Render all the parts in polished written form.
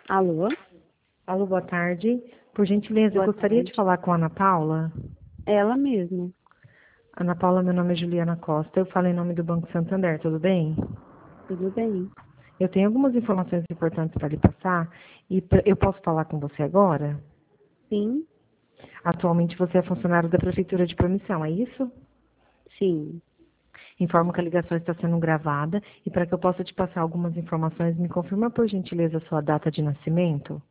Alô? Alô, boa tarde. Por gentileza, eu Boa gostaria de tarde. falar com a Ana Paula. Ela mesma. Ana Paula, meu nome é Juliana Costa. Eu falo em nome do Banco Santander, tudo bem? Tudo bem? Eu tenho algumas informações importantes para lhe passar e eu posso falar com você agora? Sim, Atualmente você é funcionário da Prefeitura de Promissão, é isso? sim. Informo que a ligação está sendo gravada e para que eu possa te passar algumas informações, me confirma por gentileza a sua data de nascimento,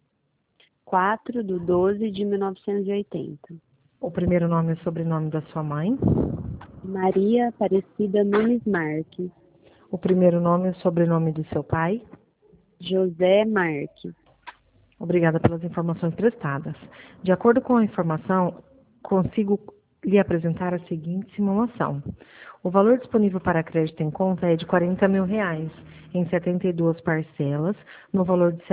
4/12/1980. o primeiro nome e o sobrenome da sua mãe, Maria Aparecida Nunes Marques. o primeiro nome e o sobrenome do seu pai. José Marques. Obrigada pelas informações prestadas. De acordo com a informação, consigo lhe apresentar a seguinte simulação. O valor disponível para crédito em conta é de R$ 40.000, em 72 parcelas, no valor de R$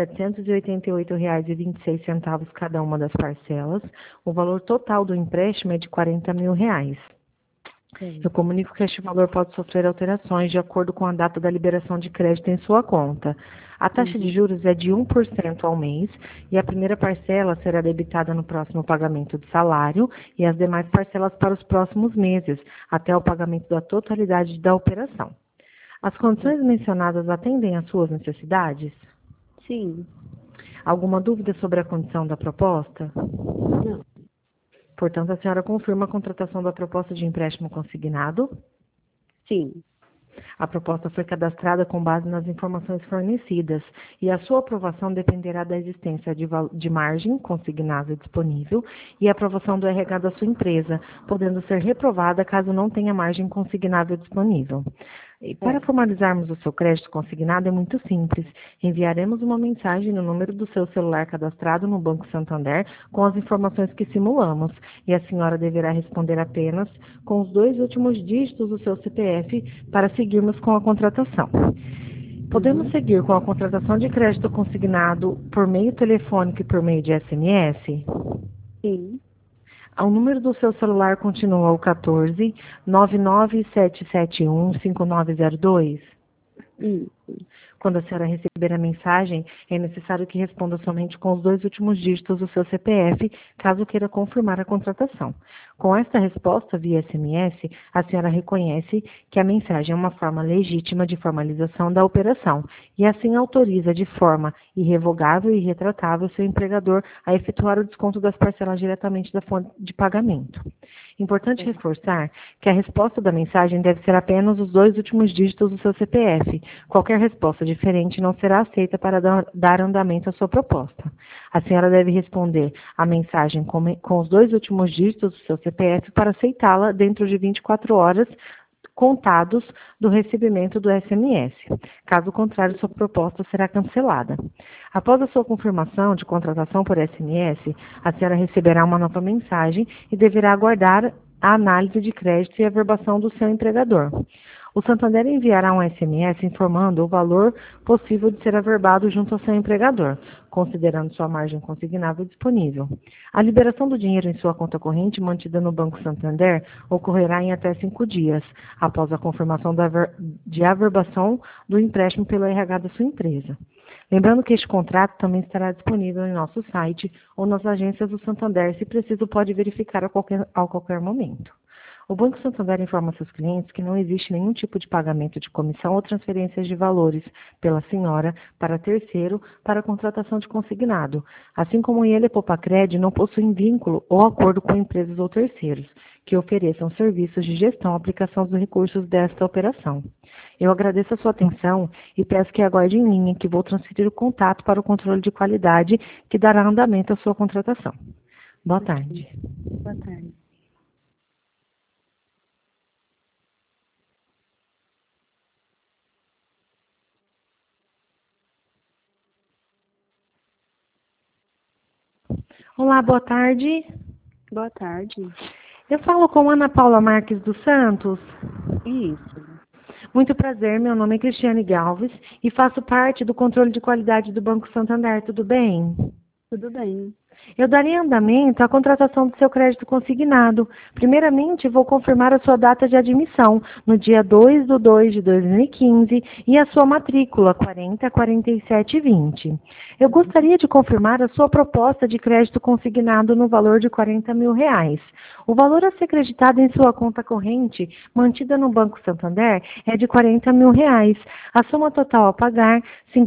788,26 cada uma das parcelas. O valor total do empréstimo é de R$ 40.000. Eu Certo. comunico que este valor pode sofrer alterações de acordo com a data da liberação de crédito em sua conta. A taxa de Uhum. juros é de 1% ao mês e a primeira parcela será debitada no próximo pagamento do salário e as demais parcelas para os próximos meses, até o pagamento da totalidade da operação. As condições mencionadas atendem às suas necessidades? Sim. Alguma dúvida sobre a condição da proposta? Não. Portanto, a senhora confirma a contratação da proposta de empréstimo consignado? Sim. A proposta foi cadastrada com base nas informações fornecidas e a sua aprovação dependerá da existência de margem consignada disponível e a aprovação do RH da sua empresa, podendo ser reprovada caso não tenha margem consignável disponível. E para Certo. formalizarmos o seu crédito consignado é muito simples. Enviaremos uma mensagem no número do seu celular cadastrado no Banco Santander com as informações que simulamos e a senhora deverá responder apenas com os 2 últimos dígitos do seu CPF para seguirmos com a contratação. Podemos Uhum. seguir com a contratação de crédito consignado por meio telefônico e por meio de SMS? Sim. O número do seu celular continua o 14 99771 5902. Isso. Quando a senhora receber a mensagem, é necessário que responda somente com os 2 últimos dígitos do seu CPF, caso queira confirmar a contratação. Com esta resposta via SMS, a senhora reconhece que a mensagem é uma forma legítima de formalização da operação e assim autoriza de forma irrevogável e irretratável seu empregador a efetuar o desconto das parcelas diretamente da fonte de pagamento. Importante Certo. reforçar que a resposta da mensagem deve ser apenas os 2 últimos dígitos do seu CPF. Qualquer resposta diferente não será aceita para dar andamento à sua proposta. A senhora deve responder a mensagem com os 2 últimos dígitos do seu CPF para aceitá-la dentro de 24 horas contados do recebimento do SMS. Caso contrário, sua proposta será cancelada. Após a sua confirmação de contratação por SMS, a senhora receberá uma nova mensagem e deverá aguardar a análise de crédito e a verbação do seu empregador. O Santander enviará um SMS informando o valor possível de ser averbado junto ao seu empregador, considerando sua margem consignável disponível. A liberação do dinheiro em sua conta corrente mantida no Banco Santander ocorrerá em até 5 dias, após a confirmação de averbação do empréstimo pelo RH da sua empresa. Lembrando que este contrato também estará disponível em nosso site ou nas agências do Santander, se preciso pode verificar a qualquer momento. O Banco Santander informa seus clientes que não existe nenhum tipo de pagamento de comissão ou transferências de valores pela senhora para terceiro para a contratação de consignado, assim como ele e Popacred não possuem vínculo ou acordo com empresas ou terceiros que ofereçam serviços de gestão e aplicação dos recursos desta operação. Eu agradeço a sua atenção e peço que aguarde em linha que vou transferir o contato para o controle de qualidade que dará andamento à sua contratação. Boa Ok. tarde. Boa tarde. Olá, boa tarde. Boa tarde. Eu falo com Ana Paula Marques dos Santos. Isso. Muito prazer, meu nome é Cristiane Galves e faço parte do controle de qualidade do Banco Santander, tudo bem? Tudo bem. Eu daria andamento à contratação do seu crédito consignado. Primeiramente, vou confirmar a sua data de admissão, no dia 2/2/2015, e a sua matrícula, 404720. Eu gostaria de confirmar a sua proposta de crédito consignado no valor de R$ 40 mil. O valor a ser creditado em sua conta corrente, mantida no Banco Santander, é de R$ 40 mil. A soma total a pagar, R$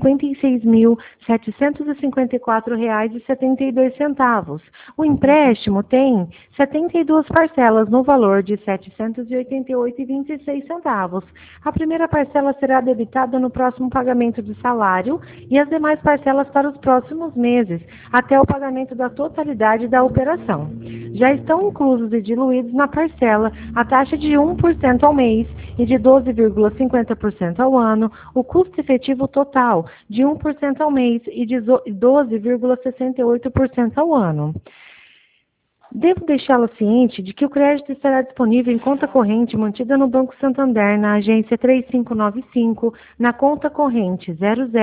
56.754,72. O empréstimo tem 72 parcelas no valor de R$ 788,26. A primeira parcela será debitada no próximo pagamento do salário e as demais parcelas para os próximos meses, até o pagamento da totalidade da operação. Já estão inclusos e diluídos na parcela a taxa de 1% ao mês e de 12,50% ao ano, o custo efetivo total de 1% ao mês e de 12,68% ao ano. Devo deixá-lo ciente de que o crédito estará disponível em conta corrente mantida no Banco Santander, na agência 3595, na conta corrente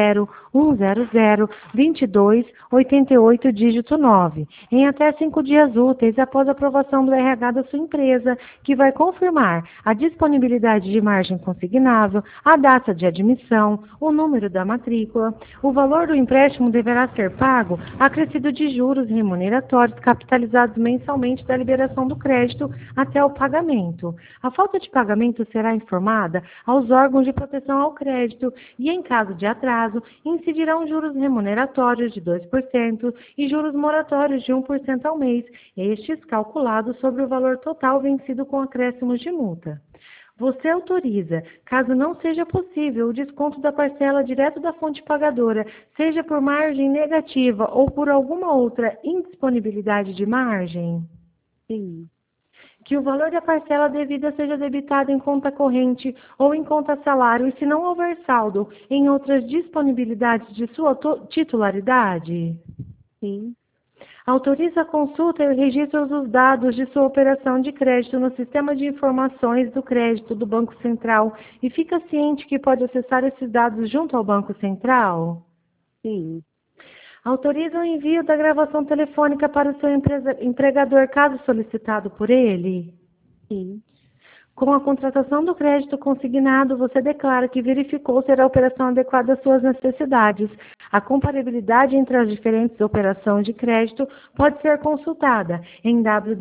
0010022888, dígito 9, em até 5 dias úteis após a aprovação do RH da sua empresa, que vai confirmar a disponibilidade de margem consignável, a data de admissão, o número da matrícula. O valor do empréstimo deverá ser pago acrescido de juros remuneratórios capitalizados mensalmente da liberação do crédito até o pagamento. A falta de pagamento será informada aos órgãos de proteção ao crédito e, em caso de atraso, incidirão juros remuneratórios de 2% e juros moratórios de 1% ao mês, estes calculados sobre o valor total vencido com acréscimos de multa. Você autoriza, caso não seja possível, o desconto da parcela direto da fonte pagadora, seja por margem negativa ou por alguma outra indisponibilidade de margem? Sim. Que o valor da parcela devida seja debitado em conta corrente ou em conta salário, e se não houver saldo, em outras disponibilidades de sua titularidade? Sim. Autoriza a consulta e o registro dos dados de sua operação de crédito no Sistema de Informações do Crédito do Banco Central e fica ciente que pode acessar esses dados junto ao Banco Central? Sim. Autoriza o envio da gravação telefônica para o seu empregador, caso solicitado por ele? Sim. Com a contratação do crédito consignado, você declara que verificou ser a operação adequada às suas necessidades. A comparabilidade entre as diferentes operações de crédito pode ser consultada em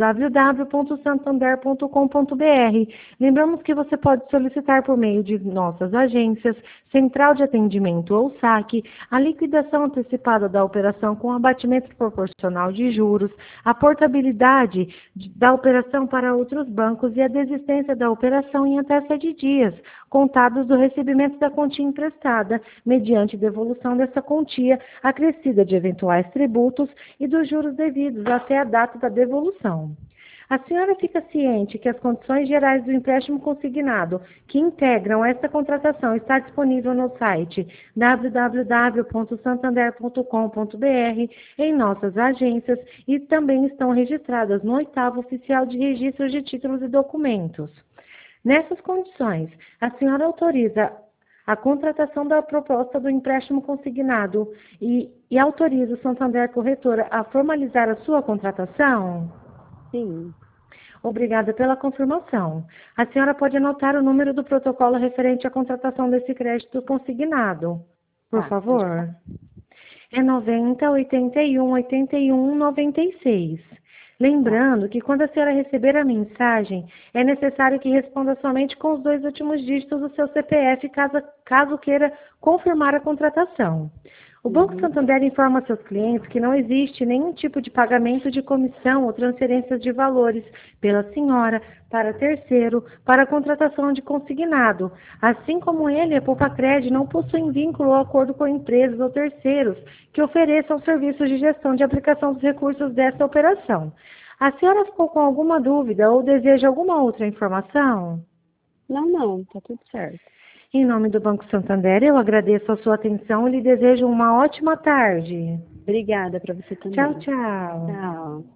www.santander.com.br. Lembramos que você pode solicitar por meio de nossas agências, Central de Atendimento ou SAC, a liquidação antecipada da operação com abatimento proporcional de juros, a portabilidade da operação para outros bancos e a desistência da operação em até 7 dias, contados do recebimento da quantia emprestada, mediante devolução dessa quantia acrescida de eventuais tributos e dos juros devidos até a data da devolução. A senhora fica ciente que as condições gerais do empréstimo consignado que integram esta contratação está disponível no site www.santander.com.br, em nossas agências, e também estão registradas no 8º Oficial de Registros de Títulos e Documentos. Nessas condições, a senhora autoriza a contratação da proposta do empréstimo consignado e autoriza o Santander Corretora a formalizar a sua contratação? Sim. Obrigada pela confirmação. A senhora pode anotar o número do protocolo referente à contratação desse crédito consignado, por favor? É 90 81 81 96. Lembrando que quando a senhora receber a mensagem, é necessário que responda somente com os 2 últimos dígitos do seu CPF, caso queira confirmar a contratação. O Banco Santander informa seus clientes que não existe nenhum tipo de pagamento de comissão ou transferências de valores pela senhora para terceiro para a contratação de consignado. Assim como ele, a Poupacred não possui vínculo ou acordo com empresas ou terceiros que ofereçam serviços de gestão de aplicação dos recursos dessa operação. A senhora ficou com alguma dúvida ou deseja alguma outra informação? Não, tá tudo certo. Em nome do Banco Santander, eu agradeço a sua atenção e lhe desejo uma ótima tarde. Obrigada para você também. Tchau, tchau. Tchau.